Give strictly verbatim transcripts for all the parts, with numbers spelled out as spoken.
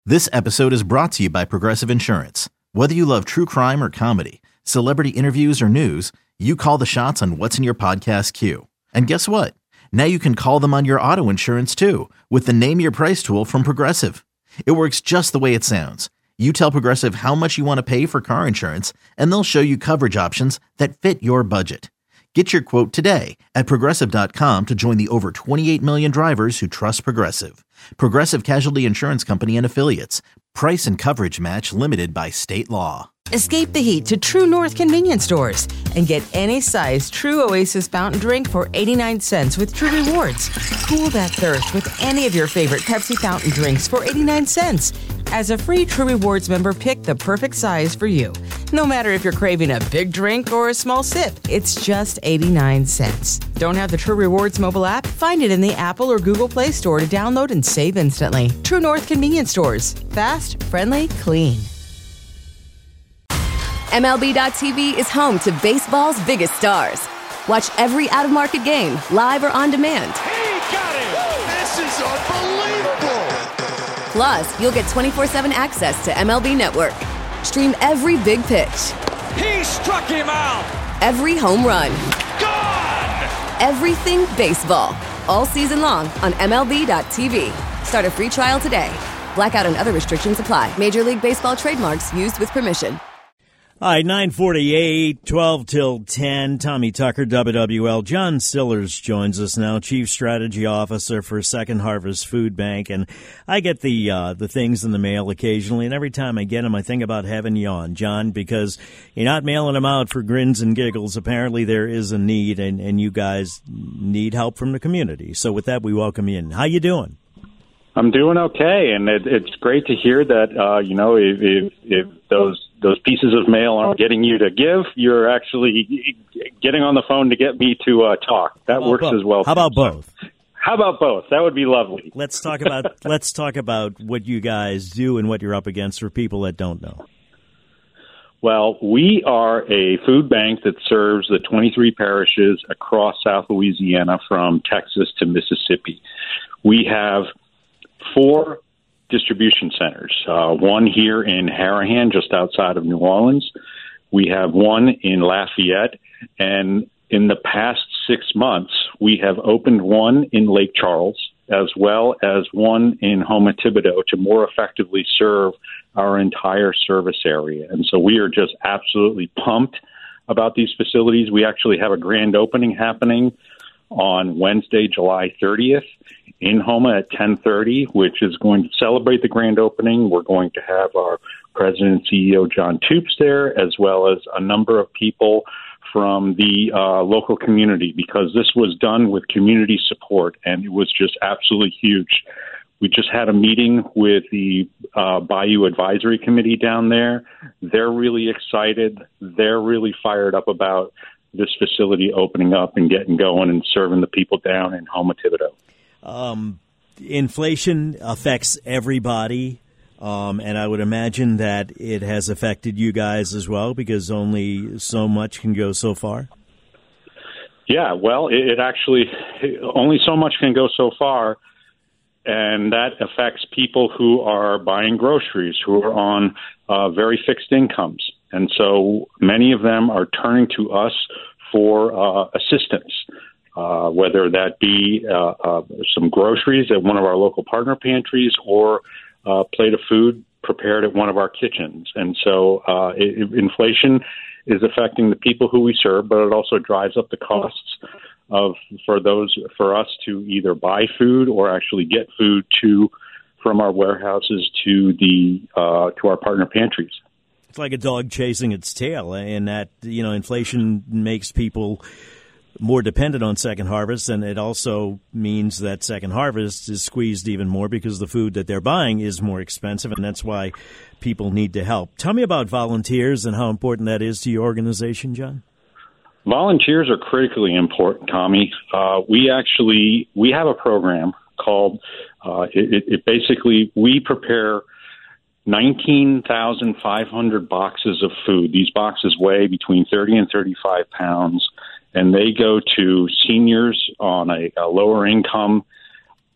This episode is brought to you by Progressive Insurance. Whether you love true crime or comedy, celebrity interviews or news, you call the shots on what's in your podcast queue. And guess what? Now you can call them on your auto insurance too with the Name Your Price tool from Progressive. It works just the way it sounds. You tell Progressive how much you want to pay for car insurance, and they'll show you coverage options that fit your budget. Get your quote today at Progressive dot com to join the over twenty-eight million drivers who trust Progressive. Progressive Casualty Insurance Company and Affiliates. Price and coverage match limited by state law. Escape the heat to True North convenience stores and get any size True Oasis fountain drink for eighty-nine cents with True Rewards. Cool that thirst with any of your favorite Pepsi fountain drinks for eighty-nine cents. As a free True Rewards member, pick the perfect size for you. No matter if you're craving a big drink or a small sip, it's just eighty-nine cents. Don't have the True Rewards mobile app? Find it in the Apple or Google Play Store to download and save instantly. True North convenience stores. Fast, friendly, clean. M L B dot T V is home to baseball's biggest stars. Watch every out-of-market game, live or on demand. He got it! This is unbelievable! Plus, you'll get twenty-four seven access to M L B Network. Stream every big pitch. He struck him out! Every home run. Gone! Everything baseball. All season long on M L B dot T V. Start a free trial today. Blackout and other restrictions apply. Major League Baseball trademarks used with permission. All right, nine forty-eight, twelve till ten. Tommy Tucker, W W L. John Sillers joins us now, Chief Strategy Officer for Second Harvest Food Bank. And I get the uh, the things in the mail occasionally, and every time I get them, I think about having you on, John, because you're not mailing them out for grins and giggles. Apparently there is a need, and, and you guys need help from the community. So with that, we welcome you in. How you doing? I'm doing okay, and it, it's great to hear that, uh, you know, if, if, if those those pieces of mail aren't getting you to give, you're actually getting on the phone to get me to uh, talk. That works both? as well. How about both? How about both? That would be lovely. Let's talk about let's talk about what you guys do and what you're up against for people that don't know. Well, we are a food bank that serves the twenty-three parishes across South Louisiana from Texas to Mississippi. We have four distribution centers, uh, one here in Harahan, just outside of New Orleans. We have one in Lafayette, and in the past six months, we have opened one in Lake Charles, as well as one in Houma Thibodaux to more effectively serve our entire service area. And so we are just absolutely pumped about these facilities. We actually have a grand opening happening on Wednesday, July thirtieth in Houma at ten thirty, which is going to celebrate the grand opening. We're going to have our president and C E O, John Toups, there, as well as a number of people from the uh, local community, because this was done with community support, and it was just absolutely huge. We just had a meeting with the uh, Bayou Advisory Committee down there. They're really excited. They're really fired up about this facility opening up and getting going and serving the people down in Houma Thibodaux. Um, inflation affects everybody, um, and I would imagine that it has affected you guys as well, because only so much can go so far. Yeah, well, it, it actually only so much can go so far, and that affects people who are buying groceries, who are on uh, very fixed incomes. And so many of them are turning to us for uh, assistance, uh, whether that be uh, uh, some groceries at one of our local partner pantries or a plate of food prepared at one of our kitchens. And so uh, it, inflation is affecting the people who we serve, but it also drives up the costs of for those for us to either buy food or actually get food to from our warehouses to the uh, to our partner pantries. It's like a dog chasing its tail, and that, you know, inflation makes people more dependent on Second Harvest, and it also means that Second Harvest is squeezed even more because the food that they're buying is more expensive, and that's why people need to help. Tell me about volunteers and how important that is to your organization, John. Volunteers are critically important, Tommy. Uh, we actually we have a program called uh, it, it basically we prepare nineteen thousand five hundred boxes of food. These boxes weigh between thirty and thirty-five pounds, and they go to seniors on a, a lower income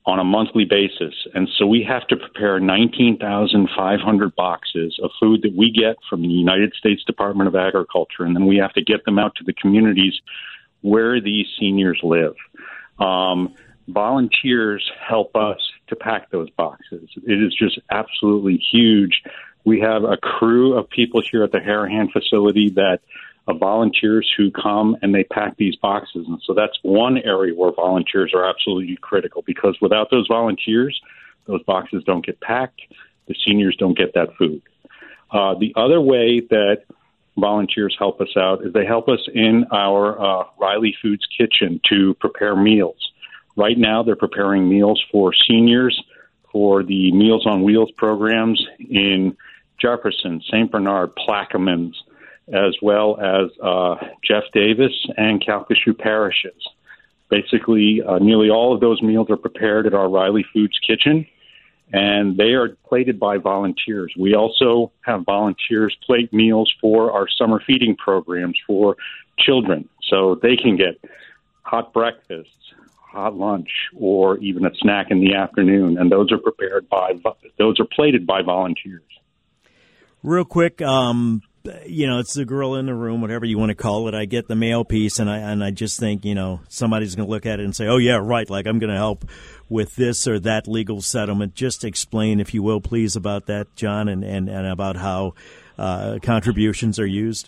on a monthly basis. And so we have to prepare nineteen thousand five hundred boxes of food that we get from the United States Department of Agriculture, and then we have to get them out to the communities where these seniors live. Um, volunteers help us to pack those boxes. It is just absolutely huge. We have a crew of people here at the Harahan facility that of volunteers who come and they pack these boxes. And so that's one area where volunteers are absolutely critical, because without those volunteers, those boxes don't get packed. The seniors don't get that food. Uh, the other way that volunteers help us out is they help us in our uh, Riley Foods kitchen to prepare meals. Right now, they're preparing meals for seniors for the Meals on Wheels programs in Jefferson, Saint Bernard, Plaquemines, as well as uh, Jeff Davis and Calcasieu parishes. Basically, uh, nearly all of those meals are prepared at our Riley Foods kitchen, and they are plated by volunteers. We also have volunteers plate meals for our summer feeding programs for children, so they can get hot breakfasts, hot lunch, or even a snack in the afternoon, and those are prepared by those are plated by volunteers. Real quick, um, you know, it's the girl in the room, whatever you want to call it. I get the mail piece, and I and I just think, you know, somebody's going to look at it and say, oh, yeah, right, like I'm going to help with this or that legal settlement. Just explain, if you will, please, about that, John, and, and, and about how uh, contributions are used.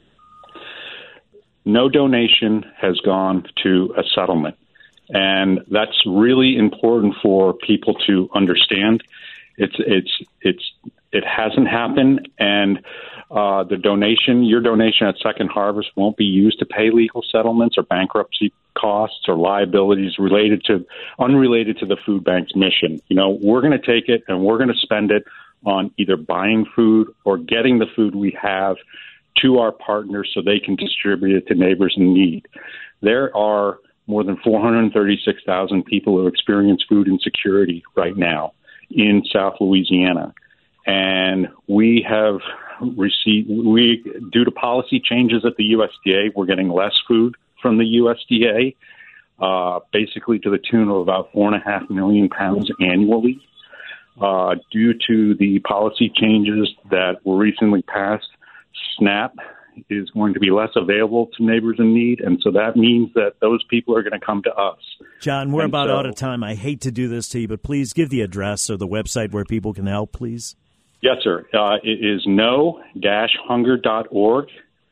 No donation has gone to a settlement, and that's really important for people to understand. It's it's it's it hasn't happened, and uh, the donation, your donation at Second Harvest, won't be used to pay legal settlements or bankruptcy costs or liabilities related to unrelated to the food bank's mission. You know, we're going to take it and we're going to spend it on either buying food or getting the food we have to our partners so they can distribute it to neighbors in need. There are more than four hundred thirty-six thousand people who experience food insecurity right now in South Louisiana. And we have received, we, due to policy changes at the U S D A, we're getting less food from the U S D A, uh, basically to the tune of about four and a half million pounds annually. Uh, due to the policy changes that were recently passed, SNAP is going to be less available to neighbors in need, and so that means that those people are going to come to us. John, we're and about so, out of time. I hate to do this to you, but please give the address or the website where people can help, please. Yes, sir. Uh, it is no dash hunger dot org,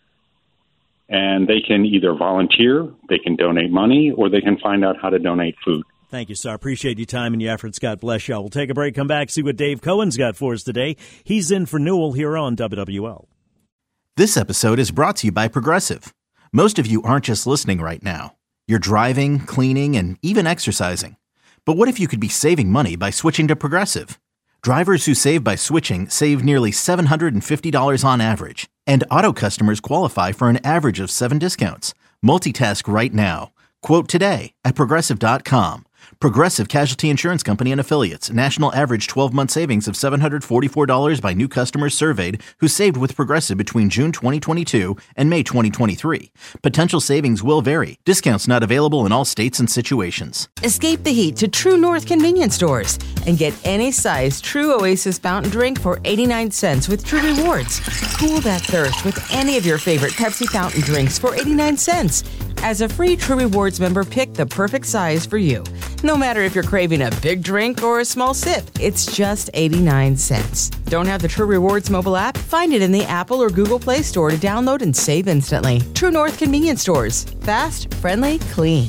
and they can either volunteer, they can donate money, or they can find out how to donate food. Thank you, sir. Appreciate your time and your efforts. God bless you all. We'll take a break, come back, see what Dave Cohen's got for us today. He's in for Newell here on W W L. This episode is brought to you by Progressive. Most of you aren't just listening right now. You're driving, cleaning, and even exercising. But what if you could be saving money by switching to Progressive? Drivers who save by switching save nearly seven hundred fifty dollars on average. And auto customers qualify for an average of seven discounts. Multitask right now. Quote today at Progressive dot com. Progressive Casualty Insurance Company and Affiliates. National average twelve-month savings of seven hundred forty-four dollars by new customers surveyed who saved with Progressive between June twenty twenty-two and May twenty twenty-three. Potential savings will vary. Discounts not available in all states and situations. Escape the heat to True North convenience stores and get any size True Oasis fountain drink for eighty-nine cents with True Rewards. Cool that thirst with any of your favorite Pepsi fountain drinks for eighty-nine cents. As a free True Rewards member, pick the perfect size for you. No matter if you're craving a big drink or a small sip, it's just eighty-nine cents. Don't have the True Rewards mobile app? Find it in the Apple or Google Play Store to download and save instantly. True North convenience stores. Fast, friendly, clean.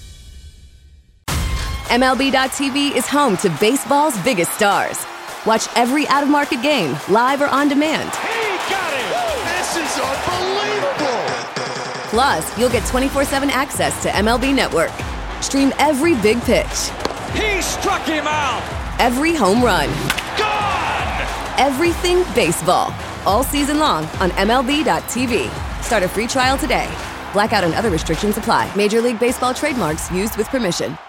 M L B dot T V is home to baseball's biggest stars. Watch every out-of-market game, live or on demand. He got it! This is unbelievable! Plus, you'll get twenty-four seven access to M L B Network. Stream every big pitch. He struck him out! Every home run. Gone! Everything baseball. All season long on M L B dot T V. Start a free trial today. Blackout and other restrictions apply. Major League Baseball trademarks used with permission.